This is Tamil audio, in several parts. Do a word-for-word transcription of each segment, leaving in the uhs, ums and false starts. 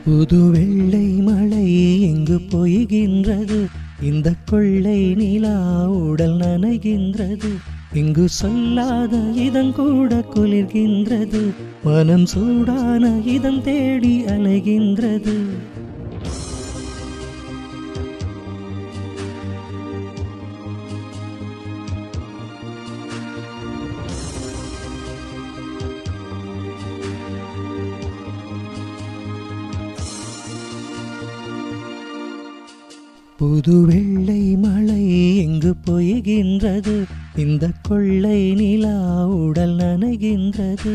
புது வெள்ளை மழை எங்கு பொய்கின்றது, இந்த கொள்ளை நிலா உடல் நனைகின்றது. இங்கு சொல்லாத இதம் கூட குளிர்கின்றது, மனம் சூடான இதம் தேடி அலைகின்றது. புது வெள்ளை மழை எங்கு பொய்கின்றது, இந்த கொள்ளை நிலா உடல் நனைகின்றது.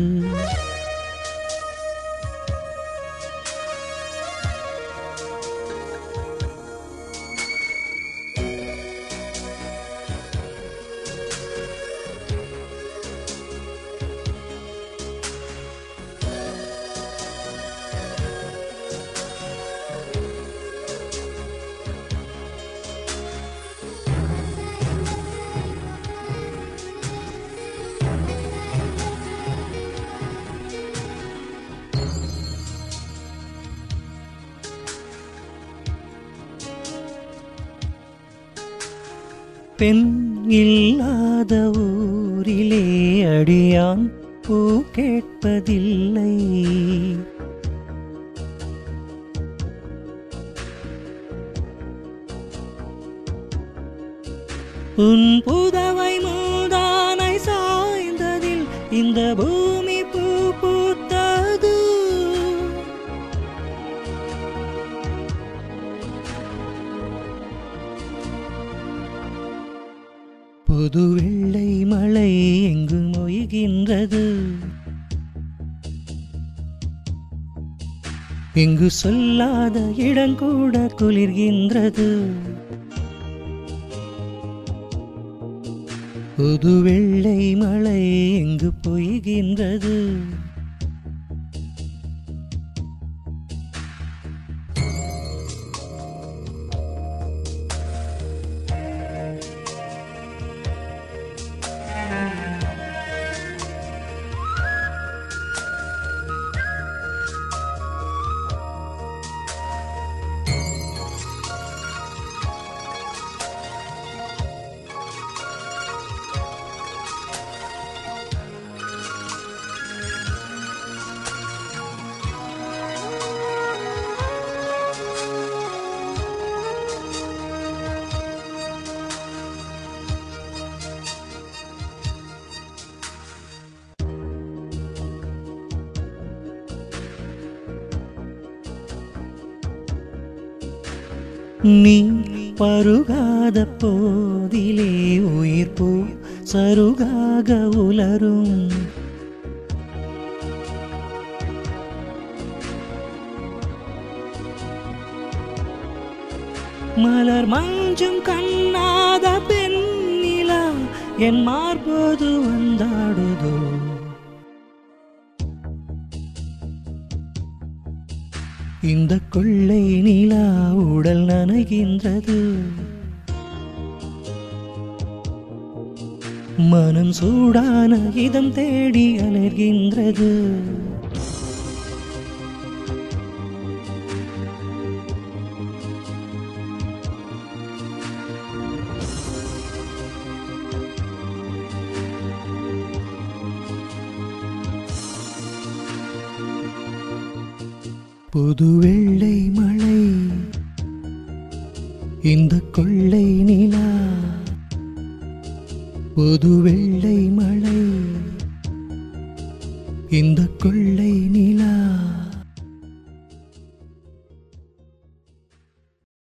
பெண் இல்லாத ஊரிலே அடியான் பூ கேட்பதில்லை. உன் புதவை மூதானை சாய்ந்ததில் இந்த பூமி பூ பூத்தது. புது வெள்ளை மழை எங்கு மொய்கின்றது, இங்கு சொல்லாத இடங்கூட குளிர்கின்றது. புது வெள்ளை மழை எங்கு பொய்கின்றது. நீ பருகாத போதிலே உயிர் பூ சருகாக உலரும். மலர் மஞ்சும் கண்ணாத பெண்ணிலா என் மார்போது வந்தாடுதோ. இந்த கொள்ளை நிலா உடல் நனைகின்றது, மனம் சூடான இதம் தேடி அலைகின்றது. புது வெள்ளை மழை இந்த கொள்ளை நிலா, புது வெள்ளை மழை இந்த கொள்ளை நிலா.